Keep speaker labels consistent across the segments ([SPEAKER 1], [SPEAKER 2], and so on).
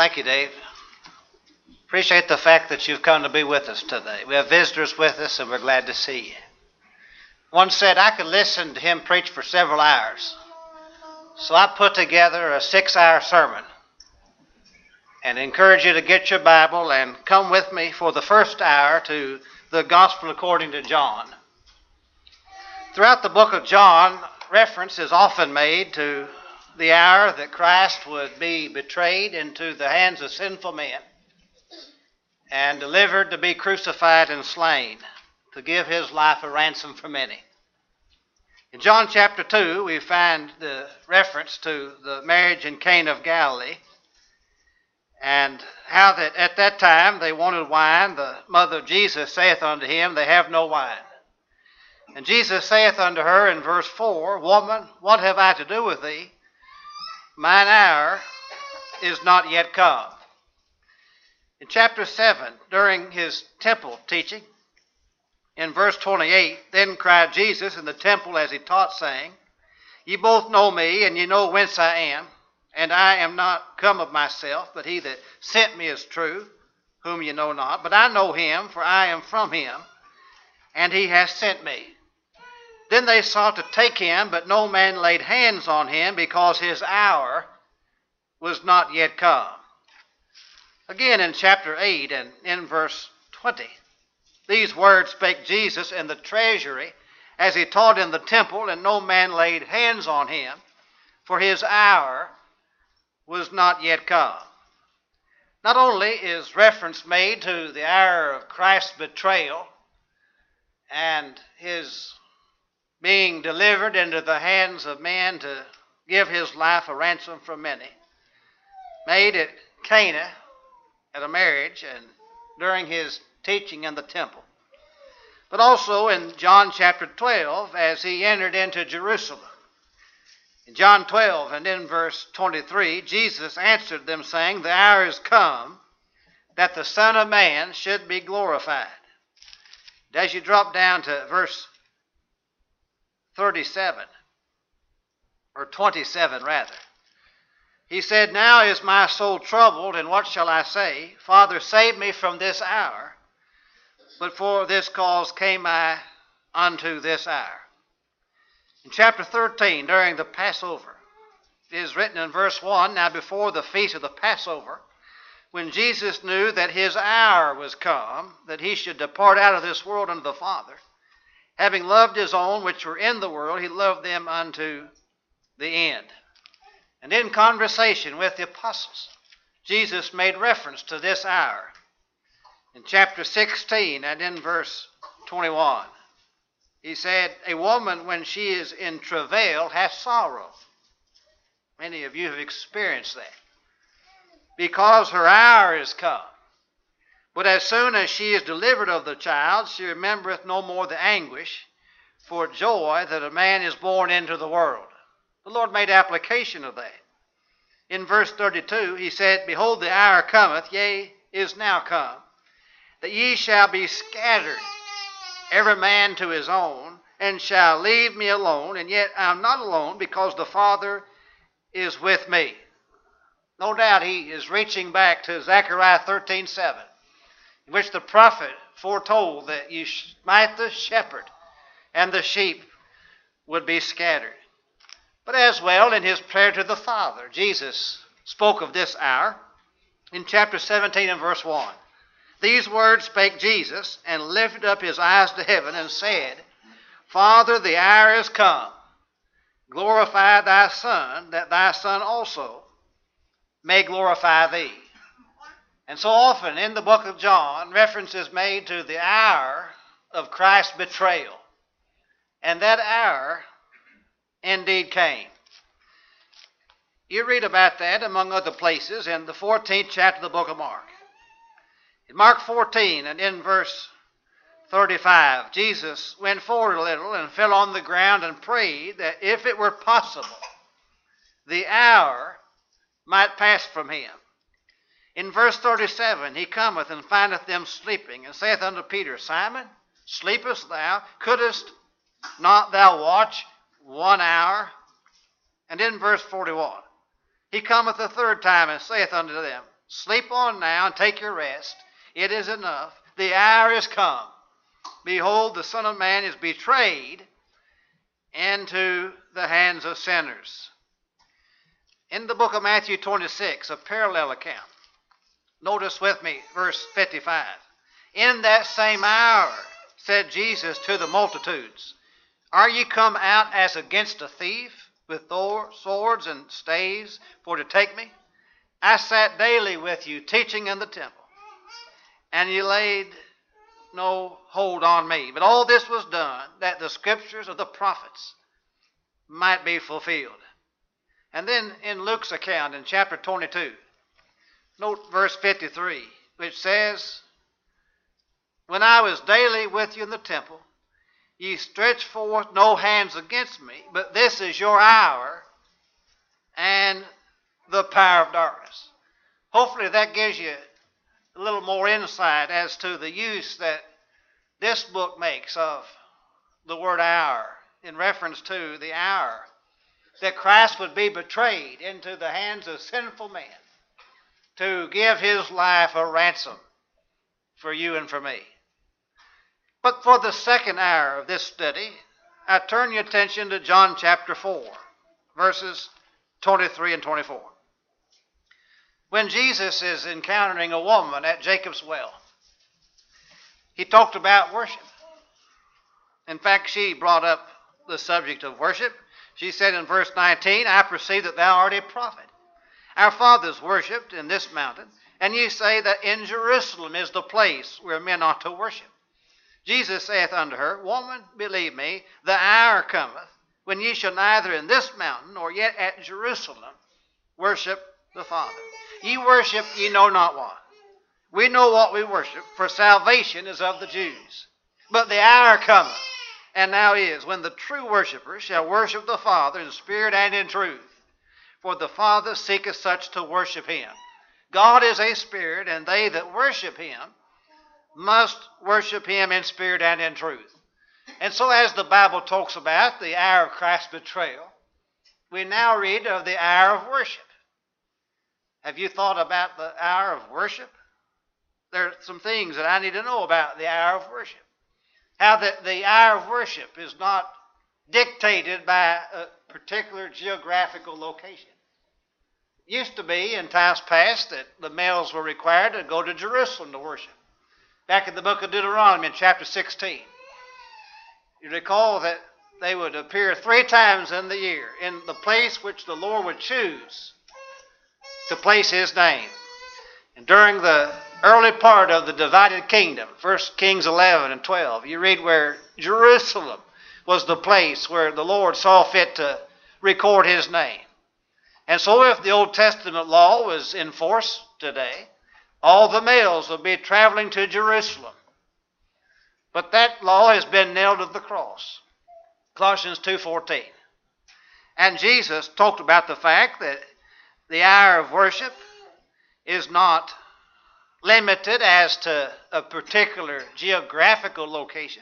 [SPEAKER 1] Thank you, Dave. Appreciate the fact that you've come to be with us today. We have visitors with us, and we're glad to see you. One said I could listen to him preach for several hours. So I put together a 6-hour sermon and encourage you to get your Bible and come with me for the first hour to the Gospel according to John. Throughout the book of John, reference is often made to the hour that Christ would be betrayed into the hands of sinful men and delivered to be crucified and slain to give his life a ransom for many. In John chapter 2, we find the reference to the marriage in Cana of Galilee and how that at that time they wanted wine. The mother of Jesus saith unto him, They have no wine. And Jesus saith unto her in verse 4, Woman, what have I to do with thee? Mine hour is not yet come. In chapter 7, during his temple teaching, in verse 28, Then cried Jesus in the temple as he taught, saying, Ye both know me, and ye know whence I am, and I am not come of myself, but he that sent me is true, whom ye know not. But I know him, for I am from him, and he hath sent me. Then they sought to take him, but no man laid hands on him, because his hour was not yet come. Again in chapter 8 and in verse 20, these words spake Jesus in the treasury as he taught in the temple, and no man laid hands on him, for his hour was not yet come. Not only is reference made to the hour of Christ's betrayal and his being delivered into the hands of men to give his life a ransom for many, made at Cana at a marriage and during his teaching in the temple, but also in John chapter 12 as he entered into Jerusalem. In John 12 and in verse 23, Jesus answered them, saying, The hour is come that the Son of Man should be glorified. And as you drop down to verse 37, or 27 rather, he said, Now is my soul troubled, and what shall I say? Father, save me from this hour. But for this cause came I unto this hour. In chapter 13, during the Passover, it is written in verse 1, Now before the feast of the Passover, when Jesus knew that his hour was come, that he should depart out of this world unto the Father, having loved his own which were in the world, he loved them unto the end. And in conversation with the apostles, Jesus made reference to this hour. In chapter 16 and in verse 21, he said, A woman when she is in travail hath sorrow. Many of you have experienced that. Because her hour is come. But as soon as she is delivered of the child, she remembereth no more the anguish for joy that a man is born into the world. The Lord made application of that. In verse 32, he said, Behold, the hour cometh, yea, is now come, that ye shall be scattered, every man to his own, and shall leave me alone, and yet I am not alone, because the Father is with me. No doubt he is reaching back to Zechariah 13:7. In which the prophet foretold that you smite the shepherd and the sheep would be scattered. But as well in his prayer to the Father, Jesus spoke of this hour in chapter 17 and verse 1. These words spake Jesus and lifted up his eyes to heaven and said, Father, the hour is come. Glorify thy Son, that thy Son also may glorify thee. And so often in the book of John, reference is made to the hour of Christ's betrayal. And that hour indeed came. You read about that, among other places, in the 14th chapter of the book of Mark. In Mark 14 and in verse 35, Jesus went forward a little and fell on the ground and prayed that if it were possible, the hour might pass from him. In verse 37, he cometh and findeth them sleeping, and saith unto Peter, Simon, sleepest thou? Couldest not thou watch 1 hour? And in verse 41, he cometh the third time and saith unto them, Sleep on now and take your rest. It is enough. The hour is come. Behold, the Son of Man is betrayed into the hands of sinners. In the book of Matthew 26, a parallel account. Notice with me verse 55. In that same hour said Jesus to the multitudes, Are ye come out as against a thief with swords and staves for to take me? I sat daily with you teaching in the temple, and ye laid no hold on me. But all this was done that the scriptures of the prophets might be fulfilled. And then in Luke's account in chapter 22, note verse 53, which says, When I was daily with you in the temple, ye stretched forth no hands against me, but this is your hour and the power of darkness. Hopefully that gives you a little more insight as to the use that this book makes of the word hour in reference to the hour that Christ would be betrayed into the hands of sinful men to give his life a ransom for you and for me. But for the second hour of this study, I turn your attention to John chapter 4, verses 23 and 24. When Jesus is encountering a woman at Jacob's well, he talked about worship. In fact, she brought up the subject of worship. She said in verse 19, I perceive that thou art a prophet. Our fathers worshipped in this mountain, and ye say that in Jerusalem is the place where men ought to worship. Jesus saith unto her, Woman, believe me, the hour cometh, when ye shall neither in this mountain nor yet at Jerusalem worship the Father. Ye worship ye know not what. We know what we worship, for salvation is of the Jews. But the hour cometh, and now is, when the true worshippers shall worship the Father in spirit and in truth. For the Father seeketh such to worship him. God is a spirit, and they that worship him must worship him in spirit and in truth. And so as the Bible talks about the hour of Christ's betrayal, we now read of the hour of worship. Have you thought about the hour of worship? There are some things that I need to know about the hour of worship. How the hour of worship is not dictated by a particular geographical location. It used to be in times past that the males were required to go to Jerusalem to worship. Back in the book of Deuteronomy in chapter 16, you recall that they would appear 3 times in the year in the place which the Lord would choose to place his name. And during the early part of the divided kingdom, 1 Kings 11 and 12, you read where Jerusalem was the place where the Lord saw fit to record his name. And so if the Old Testament law was in force today, all the males would be traveling to Jerusalem. But that law has been nailed to the cross. Colossians 2:14. And Jesus talked about the fact that the hour of worship is not limited as to a particular geographical location.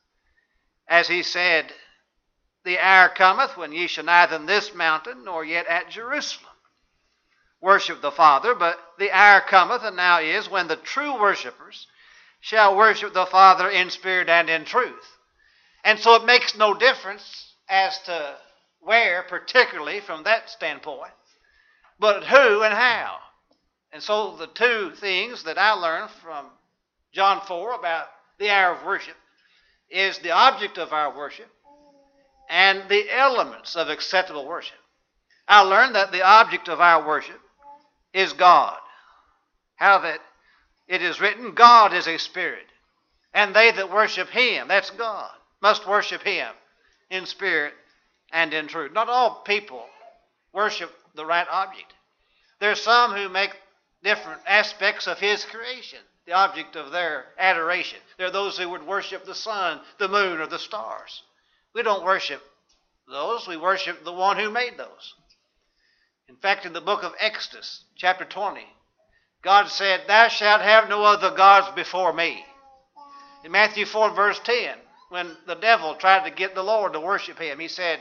[SPEAKER 1] As he said, the hour cometh when ye shall neither in this mountain nor yet at Jerusalem worship the Father, but the hour cometh, and now is, when the true worshipers shall worship the Father in spirit and in truth. And so it makes no difference as to where, particularly from that standpoint, but who and how. And so the two things that I learned from John 4 about the hour of worship is the object of our worship and the elements of acceptable worship. I learned that the object of our worship is God. How that it is written, God is a spirit, and they that worship him, that's God, must worship him in spirit and in truth. Not all people worship the right object. There are some who make different aspects of his creation the object of their adoration. There are those who would worship the sun, the moon, or the stars. We don't worship those. We worship the one who made those. In fact, in the book of Exodus, chapter 20, God said, Thou shalt have no other gods before me. In Matthew 4, verse 10, when the devil tried to get the Lord to worship him, he said,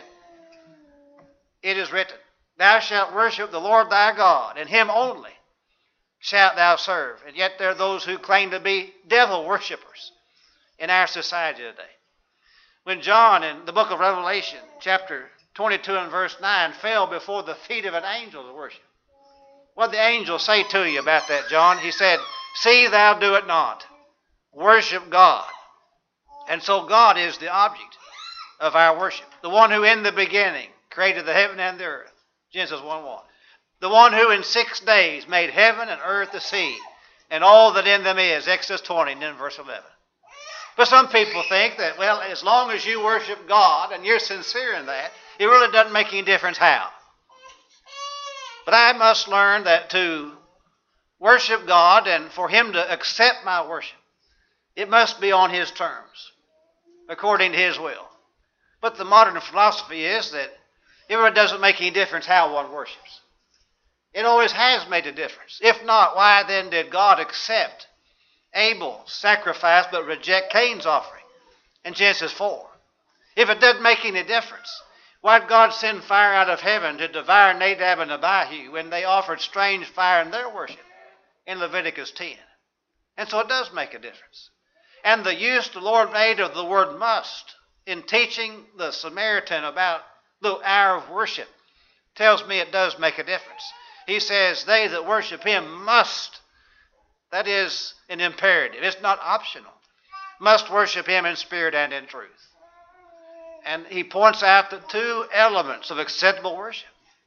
[SPEAKER 1] It is written, Thou shalt worship the Lord thy God, and him only shalt thou serve. And yet there are those who claim to be devil worshippers in our society today. When John in the book of Revelation, chapter 22 and verse 9, fell before the feet of an angel to worship. What did the angel say to you about that, John? He said, "See thou do it not. Worship God." And so God is the object of our worship. The one who in the beginning created the heaven and the earth. Genesis 1:1. The one who in 6 days made heaven and earth, the sea, and all that in them is. Exodus 20 and then verse 11. But some people think that, well, as long as you worship God and you're sincere in that, it really doesn't make any difference how. But I must learn that to worship God and for Him to accept my worship, it must be on His terms, according to His will. But the modern philosophy is that it really doesn't make any difference how one worships. It always has made a difference. If not, why then did God accept Abel's sacrifice but reject Cain's offering in Genesis 4? If it doesn't make any difference, why did God send fire out of heaven to devour Nadab and Abihu when they offered strange fire in their worship in Leviticus 10? And so it does make a difference. And the use the Lord made of the word must in teaching the Samaritan about the hour of worship tells me it does make a difference. He says, they that worship Him must. That is an imperative. It's not optional. Must worship Him in spirit and in truth. And he points out the 2 elements of acceptable worship.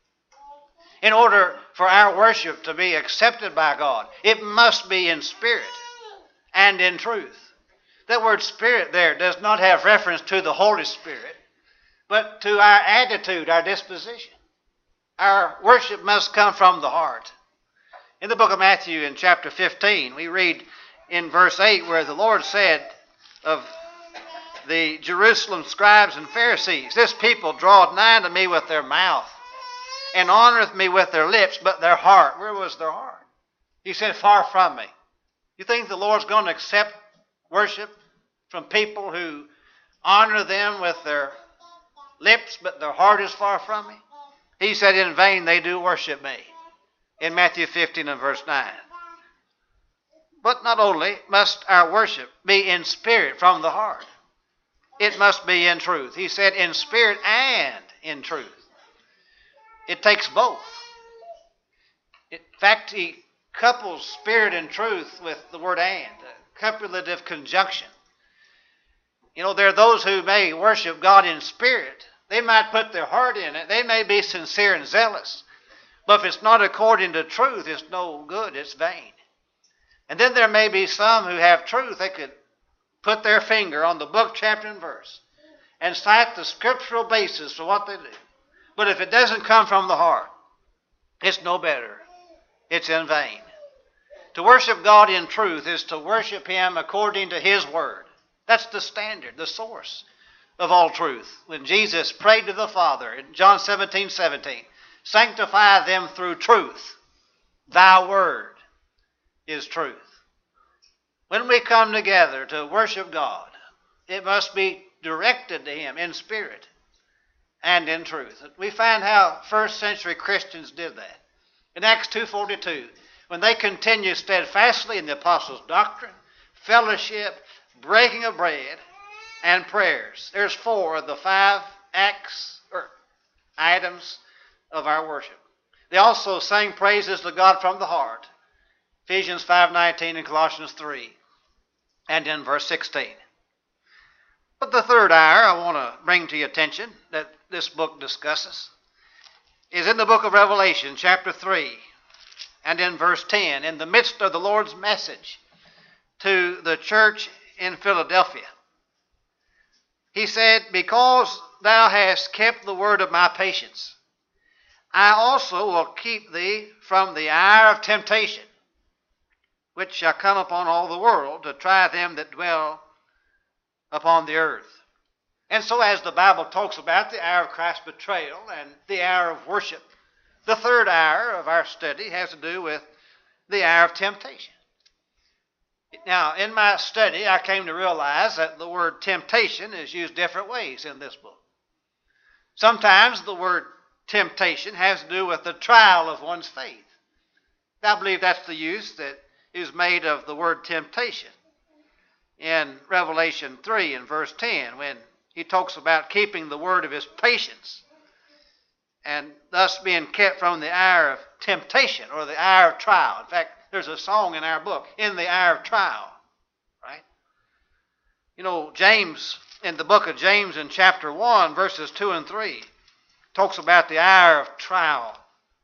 [SPEAKER 1] In order for our worship to be accepted by God, it must be in spirit and in truth. That word spirit there does not have reference to the Holy Spirit, but to our attitude, our disposition. Our worship must come from the heart. In the book of Matthew in chapter 15, we read in verse 8 where the Lord said of the Jerusalem scribes and Pharisees, "This people draweth nigh to me with their mouth, and honoreth me with their lips, but their heart," where was their heart? He said, "Far from me." You think the Lord's going to accept worship from people who honor them with their lips, but their heart is far from me? He said, "In vain they do worship me," in Matthew 15 and verse 9. But not only must our worship be in spirit from the heart, it must be in truth. He said, in spirit and in truth. It takes both. In fact, he couples spirit and truth with the word and, a copulative conjunction. You know, there are those who may worship God in spirit. They might put their heart in it. They may be sincere and zealous. But if it's not according to truth, it's no good. It's vain. And then there may be some who have truth. They could put their finger on the book, chapter, and verse and cite the scriptural basis for what they do. But if it doesn't come from the heart, it's no better. It's in vain. To worship God in truth is to worship Him according to His word. That's the standard, the source of all truth. When Jesus prayed to the Father in John 17:17, "Sanctify them through truth. Thy word is truth." When we come together to worship God, it must be directed to Him in spirit and in truth. We find how first century Christians did that. In Acts 2:42, when they continued steadfastly in the apostles' doctrine, fellowship, breaking of bread, and prayers. There's 4 of the 5 acts or items of our worship. They also sang praises to God from the heart. Ephesians 5:19 and Colossians 3 and in verse 16. But the third hour I want to bring to your attention that this book discusses is in the book of Revelation, chapter 3 and in verse 10, in the midst of the Lord's message to the church in Philadelphia. He said, "Because thou hast kept the word of my patience, I also will keep thee from the hour of temptation, which shall come upon all the world to try them that dwell upon the earth." And so as the Bible talks about the hour of Christ's betrayal and the hour of worship, the third hour of our study has to do with the hour of temptation. Now, in my study, I came to realize that the word temptation is used different ways in this book. Sometimes the word temptation has to do with the trial of one's faith. I believe that's the use that is made of the word temptation in Revelation 3 and verse 10, when he talks about keeping the word of his patience and thus being kept from the hour of temptation or the hour of trial. In fact, there's a song in our book, In the Hour of Trial, right? You know, James, in the book of James in chapter 1, verses 2 and 3, talks about the hour of trial.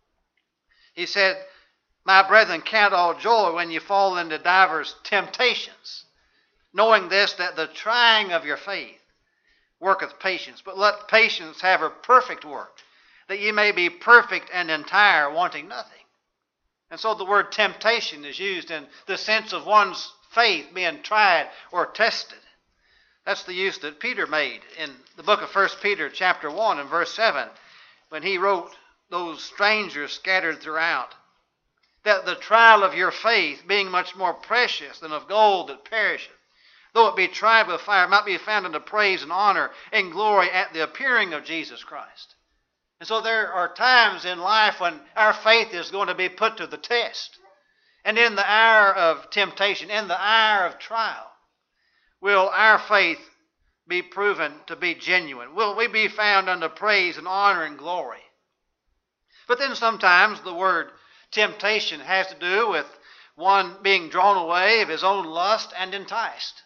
[SPEAKER 1] He said, My brethren, count all joy when you fall into divers temptations, knowing this, that the trying of your faith worketh patience. But let patience have her perfect work, that ye may be perfect and entire, wanting nothing. And so the word temptation is used in the sense of one's faith being tried or tested. That's the use that Peter made in the book of 1 Peter chapter 1 and verse 7, when he wrote those strangers scattered throughout, that the trial of your faith, being much more precious than of gold that perisheth, though it be tried with fire, might be found unto praise and honor and glory at the appearing of Jesus Christ. And so there are times in life when our faith is going to be put to the test. And in the hour of temptation, in the hour of trial, will our faith be proven to be genuine? Will we be found unto praise and honor and glory? But then sometimes the word temptation has to do with one being drawn away of his own lust and enticed.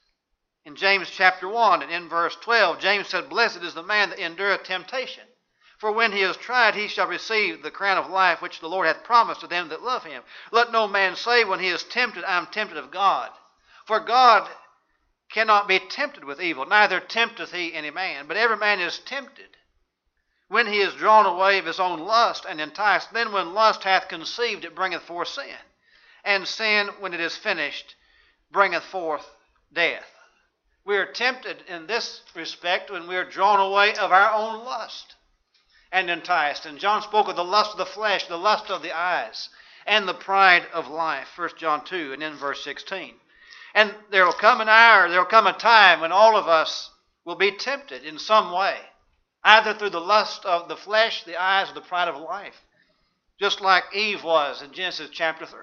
[SPEAKER 1] In James chapter 1 and in verse 12, James said, Blessed is the man that endureth temptation. For when he is tried, he shall receive the crown of life which the Lord hath promised to them that love him. Let no man say when he is tempted, I am tempted of God. For God cannot be tempted with evil, neither tempteth he any man. But every man is tempted when he is drawn away of his own lust and enticed. Then when lust hath conceived, it bringeth forth sin. And sin, when it is finished, bringeth forth death. We are tempted in this respect when we are drawn away of our own lust and enticed. And John spoke of the lust of the flesh, the lust of the eyes, and the pride of life. 1 John 2 and in verse 16. And there will come an hour, there will come a time when all of us will be tempted in some way, either through the lust of the flesh, the eyes, or the pride of life, just like Eve was in Genesis chapter 3.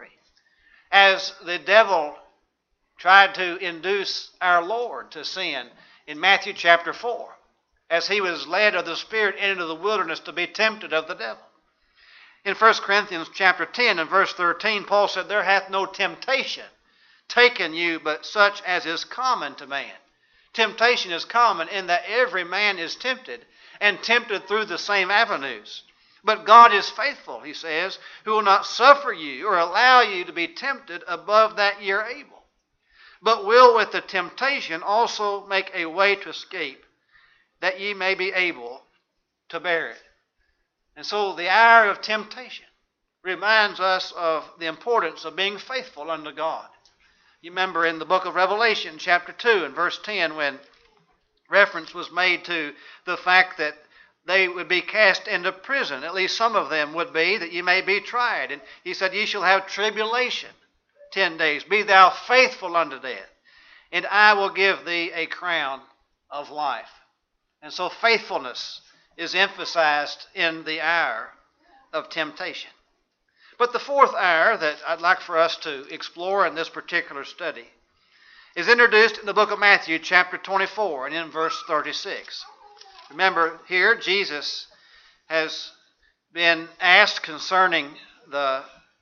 [SPEAKER 1] As the devil tried to induce our Lord to sin in Matthew chapter 4, as he was led of the Spirit into the wilderness to be tempted of the devil. In 1 Corinthians chapter 10 and verse 13, Paul said, There hath no temptation taken you but such as is common to man. Temptation is common in that every man is tempted, and tempted through the same avenues. But God is faithful, he says, who will not suffer you or allow you to be tempted above that ye are able, but will with the temptation also make a way to escape, that ye may be able to bear it. And so the hour of temptation reminds us of the importance of being faithful unto God. You remember in the book of Revelation, chapter 2 and verse 10, when reference was made to the fact that they would be cast into prison, at least some of them would be, that ye may be tried. And he said, Ye shall have tribulation 10 days. Be thou faithful unto death, and I will give thee a crown of life. And so faithfulness is emphasized in the hour of temptation. But the fourth hour that I'd like for us to explore in this particular study is introduced in the book of Matthew chapter 24 and in verse 36. Remember here, Jesus has been asked concerning the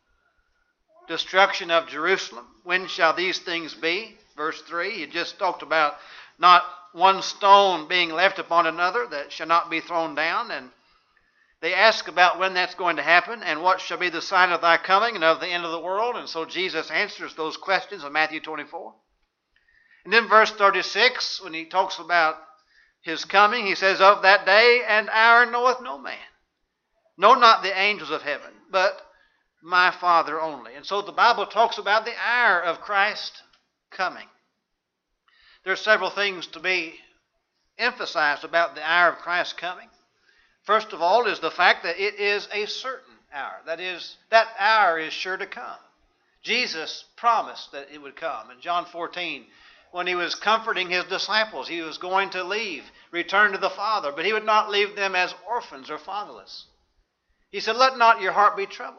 [SPEAKER 1] destruction of Jerusalem. When shall these things be? Verse 3, he just talked about not one stone being left upon another that shall not be thrown down. And they ask about when that's going to happen and what shall be the sign of thy coming and of the end of the world. And so Jesus answers those questions in Matthew 24. And then verse 36, when he talks about his coming, he says, Of that day and hour knoweth no man, no, not the angels of heaven, but my Father only. And so the Bible talks about the hour of Christ coming. There are several things to be emphasized about the hour of Christ coming. First of all is the fact that it is a certain hour. That is, that hour is sure to come. Jesus promised that it would come. In John 14, when he was comforting his disciples, he was going to leave, return to the Father, but he would not leave them as orphans or fatherless. He said, Let not your heart be troubled.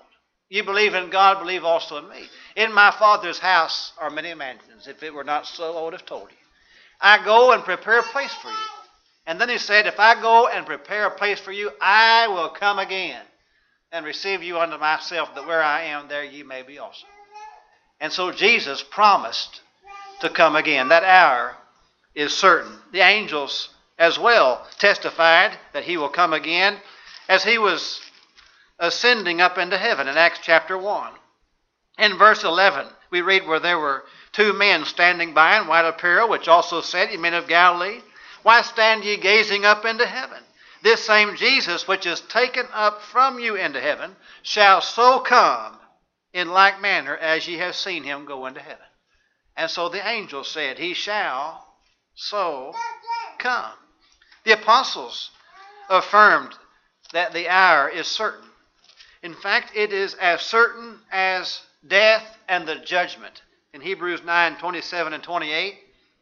[SPEAKER 1] You believe in God, believe also in me. In my Father's house are many mansions. If it were not so, I would have told you. I go and prepare a place for you. And then he said, if I go and prepare a place for you, I will come again and receive you unto myself, that where I am, there ye may be also. And so Jesus promised to come again. That hour is certain. The angels as well testified that he will come again as he was ascending up into heaven in Acts chapter 1. In verse 11, we read where there were two men standing by in white apparel, which also said, Ye men of Galilee, why stand ye gazing up into heaven? This same Jesus, which is taken up from you into heaven, shall so come in like manner as ye have seen him go into heaven. And so the angel said, He shall so come. The apostles affirmed that the hour is certain. In fact, it is as certain as death and the judgment. In Hebrews 9:27 and 28,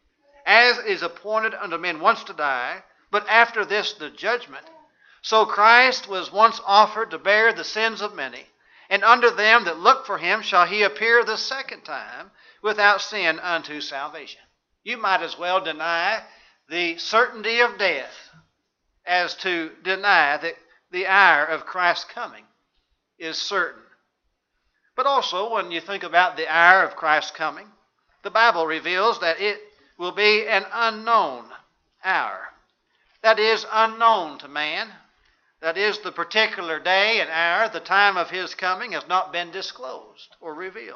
[SPEAKER 1] as is appointed unto men once to die, but after this the judgment. So Christ was once offered to bear the sins of many, and unto them that look for him shall he appear the second time without sin unto salvation. You might as well deny the certainty of death as to deny that the hour of Christ's coming is certain. But also, when you think about the hour of Christ's coming, the Bible reveals that it will be an unknown hour. That is, unknown to man. That is, the particular day and hour, the time of his coming has not been disclosed or revealed.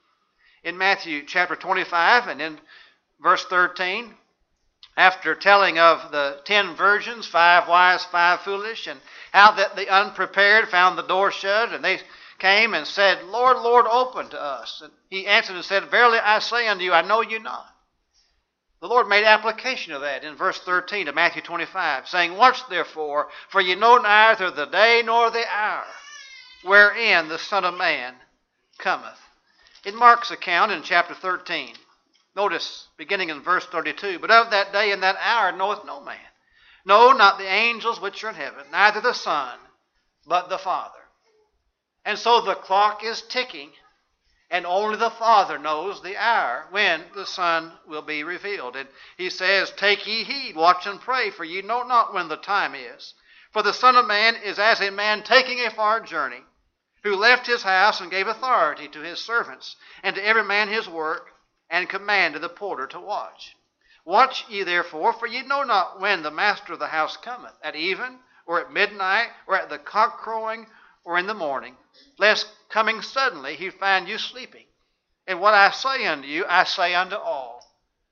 [SPEAKER 1] In Matthew chapter 25 and in verse 13, after telling of the 10 virgins, 5 wise, 5 foolish, and how that the unprepared found the door shut, and they came and said, Lord, Lord, open to us. And he answered and said, Verily I say unto you, I know you not. The Lord made application of that in verse 13 of Matthew 25, saying, Watch therefore, for ye know neither the day nor the hour wherein the Son of Man cometh. In Mark's account in chapter 13, notice, beginning in verse 32, But of that day and that hour knoweth no man. No, not the angels which are in heaven, neither the Son, but the Father. And so the clock is ticking, and only the Father knows the hour when the Son will be revealed. And he says, Take ye heed, watch and pray, for ye know not when the time is. For the Son of Man is as a man taking a far journey, who left his house and gave authority to his servants, and to every man his work, and commanded the porter to watch. Watch ye therefore, for ye know not when the master of the house cometh, at even, or at midnight, or at the cock crowing, or in the morning, lest coming suddenly he find you sleeping. And what I say unto you, I say unto all,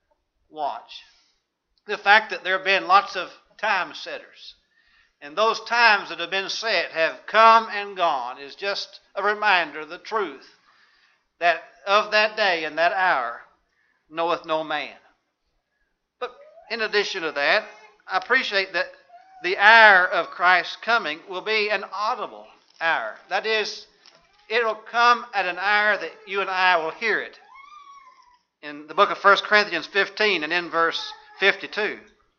[SPEAKER 1] watch. The fact that there have been lots of time setters, and those times that have been set have come and gone, is just a reminder of the truth that of that day and that hour knoweth no man. But in addition to that, I appreciate that the hour of Christ's coming will be an audible hour. That is, it'll come at an hour that you and I will hear it. In the book of 1 Corinthians 15 and in verse 52,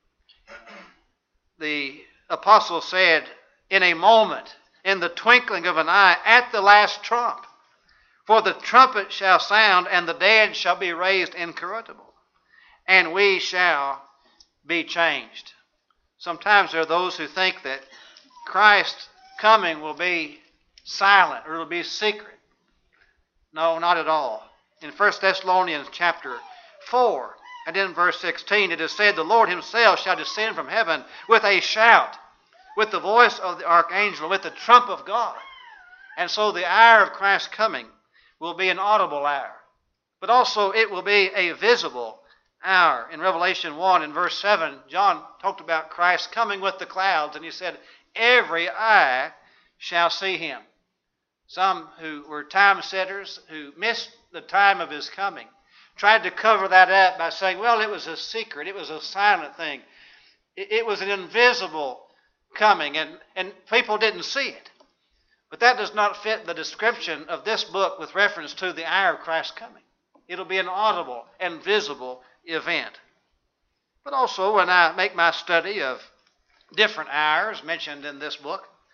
[SPEAKER 1] the apostle said, In a moment, in the twinkling of an eye, at the last trump, for the trumpet shall sound, and the dead shall be raised incorruptible, and we shall be changed. Sometimes there are those who think that Christ's coming will be silent or it will be secret. No, not at all. In 1 Thessalonians chapter 4 and in verse 16 it is said, The Lord himself shall descend from heaven with a shout, with the voice of the archangel, with the trump of God. And so the hour of Christ's coming will be an audible hour. But also it will be a visible hour. In Revelation 1 and verse 7, John talked about Christ coming with the clouds, and he said, Every eye shall see him. Some who were time setters, who missed the time of his coming, tried to cover that up by saying, well, it was a secret, it was a silent thing. It was an invisible coming, and people didn't see it. But that does not fit the description of this book with reference to the hour of Christ's coming. It'll be an audible and visible event. But also when I make my study of different hours mentioned in this book,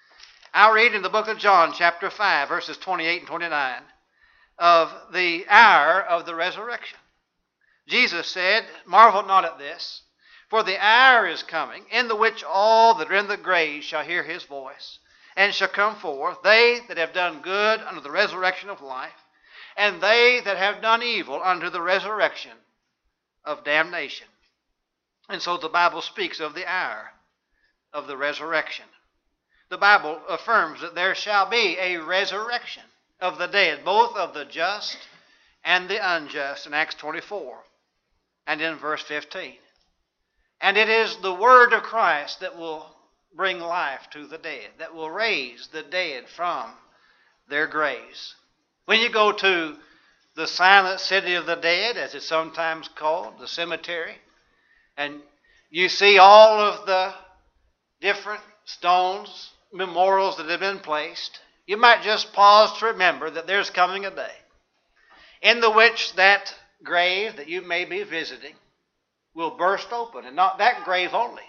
[SPEAKER 1] I'll read in the book of John, chapter 5, verses 28 and 29, of the hour of the resurrection. Jesus said, "Marvel not at this, for the hour is coming, in the which all that are in the grave shall hear his voice, and shall come forth, they that have done good unto the resurrection of life, and they that have done evil unto the resurrection of damnation." And so the Bible speaks of the hour of the resurrection. The Bible affirms that there shall be a resurrection of the dead, both of the just and the unjust, in Acts 24 and in verse 15. And it is the word of Christ that will bring life to the dead, that will raise the dead from their graves. When you go to the silent city of the dead, as it's sometimes called, the cemetery, and you see all of the different stones, memorials that have been placed, you might just pause to remember that there's coming a day in the which that grave that you may be visiting will burst open, and not that grave only,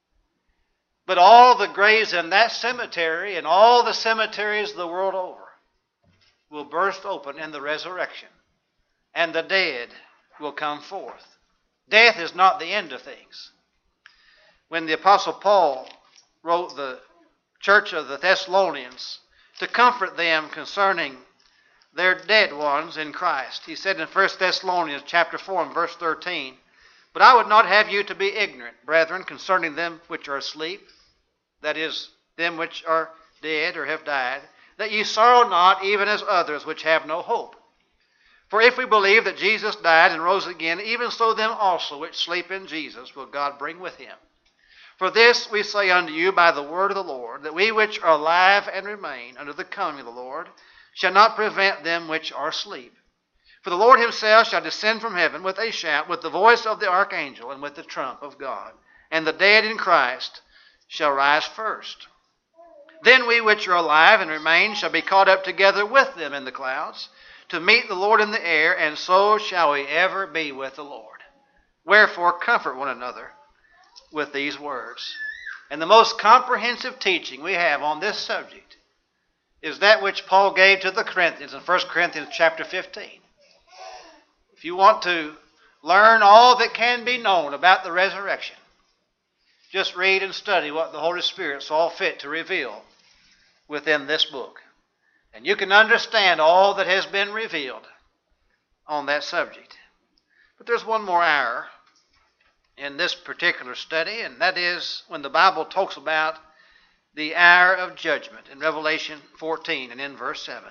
[SPEAKER 1] but all the graves in that cemetery and all the cemeteries the world over will burst open in the resurrection, and the dead will come forth. Death is not the end of things. When the Apostle Paul wrote the church of the Thessalonians to comfort them concerning their dead ones in Christ, he said in 1 Thessalonians chapter 4 and verse 13, "But I would not have you to be ignorant, brethren, concerning them which are asleep, that is, them which are dead or have died, that ye sorrow not, even as others which have no hope. For if we believe that Jesus died and rose again, even so them also which sleep in Jesus will God bring with him. For this we say unto you by the word of the Lord, that we which are alive and remain unto the coming of the Lord shall not prevent them which are asleep. For the Lord himself shall descend from heaven with a shout, with the voice of the archangel, and with the trump of God. And the dead in Christ shall rise first. Then we which are alive and remain shall be caught up together with them in the clouds, to meet the Lord in the air, and so shall we ever be with the Lord. Wherefore comfort one another with these words." And the most comprehensive teaching we have on this subject is that which Paul gave to the Corinthians in 1 Corinthians chapter 15. If you want to learn all that can be known about the resurrection, just read and study what the Holy Spirit saw fit to reveal within this book. And you can understand all that has been revealed on that subject. But there's one more hour in this particular study, and that is when the Bible talks about the hour of judgment in Revelation 14 and in verse 7.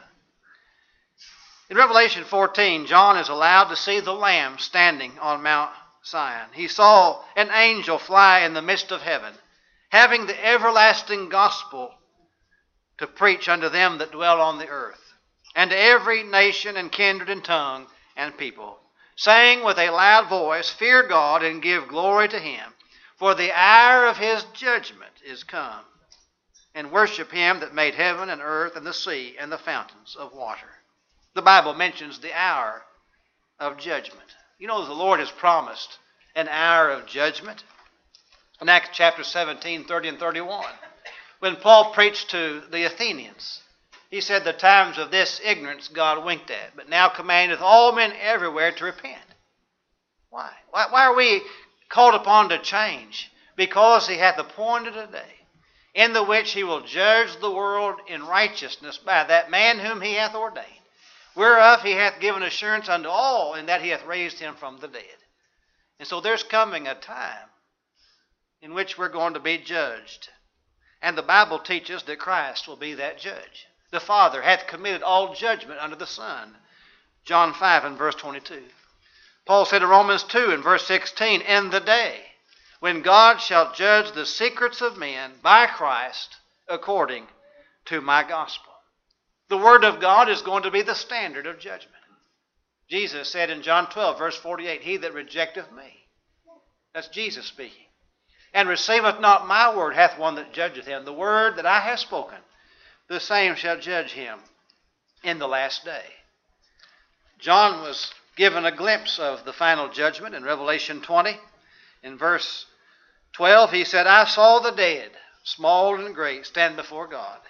[SPEAKER 1] In Revelation 14, John is allowed to see the Lamb standing on Mount Zion. He saw an angel fly in the midst of heaven, having the everlasting gospel to preach unto them that dwell on the earth, and to every nation and kindred and tongue and people, saying with a loud voice, "Fear God and give glory to him, for the hour of his judgment is come, and worship him that made heaven and earth and the sea and the fountains of water." The Bible mentions the hour of judgment. You know, the Lord has promised an hour of judgment. In Acts chapter 17, 30 and 31, when Paul preached to the Athenians, he said, "The times of this ignorance God winked at, but now commandeth all men everywhere to repent." Why? Why are we called upon to change? Because he hath appointed a day in the which he will judge the world in righteousness by that man whom he hath ordained, whereof he hath given assurance unto all, in that he hath raised him from the dead. And so there's coming a time in which we're going to be judged. And the Bible teaches that Christ will be that judge. The Father hath committed all judgment unto the Son. John 5 and verse 22. Paul said in Romans 2 and verse 16, "In the day when God shall judge the secrets of men by Christ according to my gospel." The Word of God is going to be the standard of judgment. Jesus said in John 12 verse 48, "He that rejecteth me," that's Jesus speaking, "and receiveth not my word hath one that judgeth him. The word that I have spoken, the same shall judge him in the last day." John was given a glimpse of the final judgment in Revelation 20. In verse 12, he said, "I saw the dead, small and great, stand before God.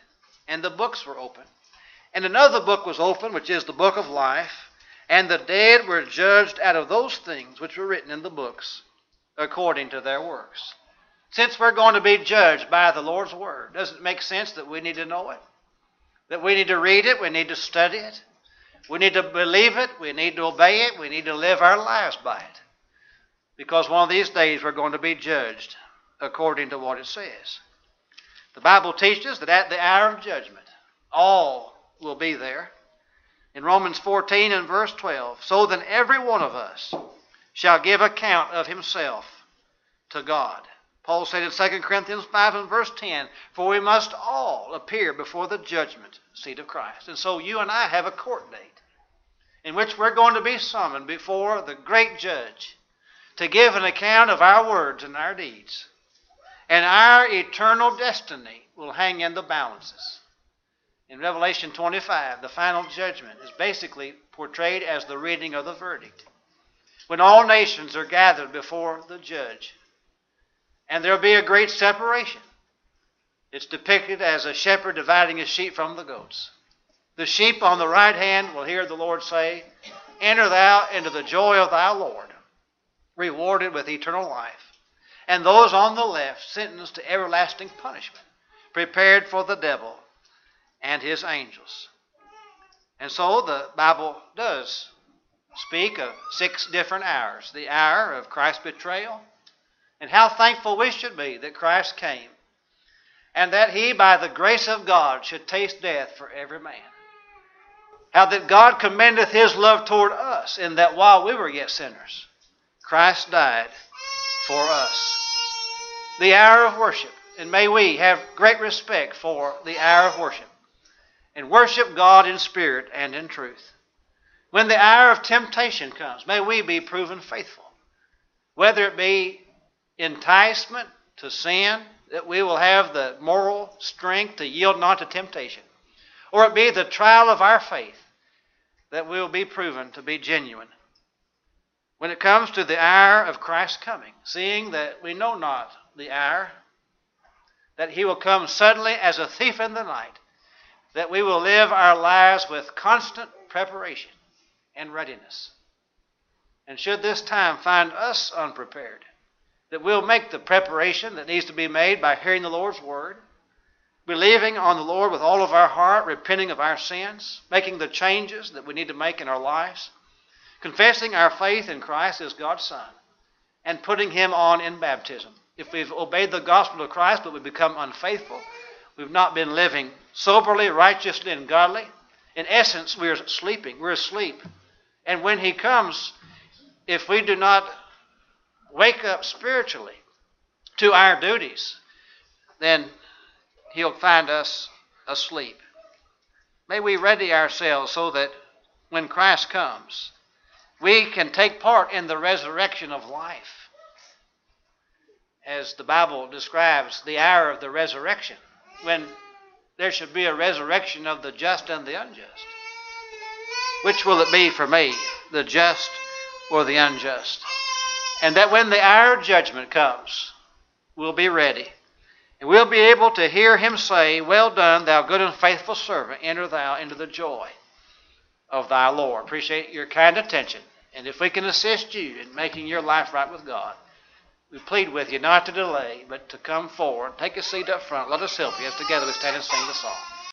[SPEAKER 1] and the books were opened. And another book was opened, which is the book of life, and the dead were judged out of those things which were written in the books, according to their works. Since we're going to be judged by the Lord's Word, doesn't it make sense that we need to know it? That we need to read it, we need to study it, we need to believe it, we need to obey it, we need to live our lives by it. Because one of these days we're going to be judged according to what it says. The Bible teaches that at the hour of judgment, all will be there. In Romans 14 and verse 12, so then every one of us shall give account of himself to God. Paul said in 2 Corinthians 5 and verse 10, for we must all appear before the judgment seat of Christ. And so you and I have a court date in which we're going to be summoned before the great judge to give an account of our words and our deeds. And our eternal destiny will hang in the balances. In Revelation 25, the final judgment is basically portrayed as the reading of the verdict, when all nations are gathered before the judge. And there will be a great separation. It's depicted as a shepherd dividing his sheep from the goats. The sheep on the right hand will hear the Lord say, enter thou into the joy of thy Lord, rewarded with eternal life. And those on the left sentenced to everlasting punishment, prepared for the devil and his angels. And so the Bible does speak of 6 different hours. The hour of Christ's betrayal, and how thankful we should be that Christ came, and that he, by the grace of God, should taste death for every man. How that God commendeth his love toward us, in that while we were yet sinners, Christ died for us. The hour of worship, and may we have great respect for the hour of worship, and worship God in spirit and in truth. When the hour of temptation comes, may we be proven faithful, whether it be enticement to sin, that we will have the moral strength to yield not to temptation, or it be the trial of our faith, that we will be proven to be genuine. When it comes to the hour of Christ's coming, seeing that we know not the hour, that he will come suddenly as a thief in the night, that we will live our lives with constant preparation and readiness. And should this time find us unprepared, that we'll make the preparation that needs to be made by hearing the Lord's word, believing on the Lord with all of our heart, repenting of our sins, making the changes that we need to make in our lives, confessing our faith in Christ as God's Son, and putting him on in baptism. If we've obeyed the gospel of Christ but we've become unfaithful, we've not been living soberly, righteously, and godly, in essence we're sleeping, we're asleep. And when he comes, if we do not wake up spiritually to our duties, then he'll find us asleep. May we ready ourselves so that when Christ comes, we can take part in the resurrection of life. As the Bible describes the hour of the resurrection, when there should be a resurrection of the just and the unjust. Which will it be for me, the just or the unjust? And that when the hour of judgment comes, we'll be ready. And we'll be able to hear him say, well done, thou good and faithful servant, enter thou into the joy of thy Lord. Appreciate your kind attention. And if we can assist you in making your life right with God, we plead with you not to delay, but to come forward. Take a seat up front. Let us help you as together we stand and sing the song.